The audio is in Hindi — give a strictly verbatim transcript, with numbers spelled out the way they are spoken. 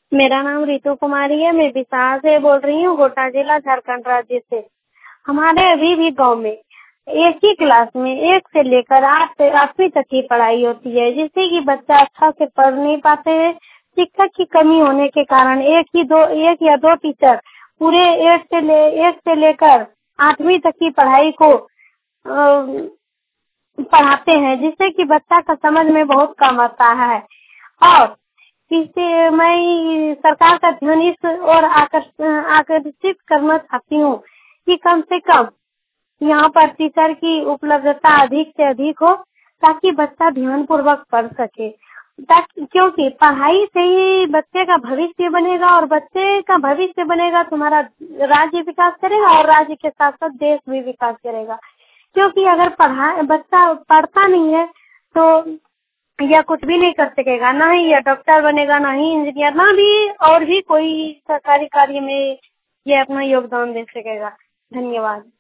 मेरा नाम रितु कुमारी है। मैं बिसार से बोल रही हूँ, गोड्डा जिला, झारखंड राज्य से। हमारे अभी भी गांव में एक ही क्लास में एक से लेकर आठ आठवीं तक की पढ़ाई होती है, जिससे कि बच्चा अच्छा से पढ़ नहीं पाते हैं। शिक्षक की कमी होने के कारण एक ही दो एक या दो टीचर पूरे एक से ले एक से लेकर आठवीं तक की पढ़ाई को अ, पढ़ाते हैं, जिससे कि बच्चा का समझ में बहुत कम आता है। और इससे मैं सरकार का ध्यान इस और आकर्ष- आकर्षित करना चाहती हूँ कि कम से कम यहाँ पर टीचर की उपलब्धता अधिक से अधिक हो, ताकि बच्चा ध्यान पूर्वक पढ़ सके। ताकि क्योंकि पढ़ाई से ही बच्चे का भविष्य बनेगा, और बच्चे का भविष्य बनेगा तुम्हारा राज्य विकास करेगा, और राज्य के साथ साथ देश भी विकास करेगा। क्योंकि अगर पढ़ा बच्चा पढ़ता नहीं है तो यह कुछ भी नहीं कर सकेगा, ना ही यह डॉक्टर बनेगा, ना ही इंजीनियर, ना भी और भी कोई सरकारी कार्य में यह अपना योगदान दे सकेगा। धन्यवाद।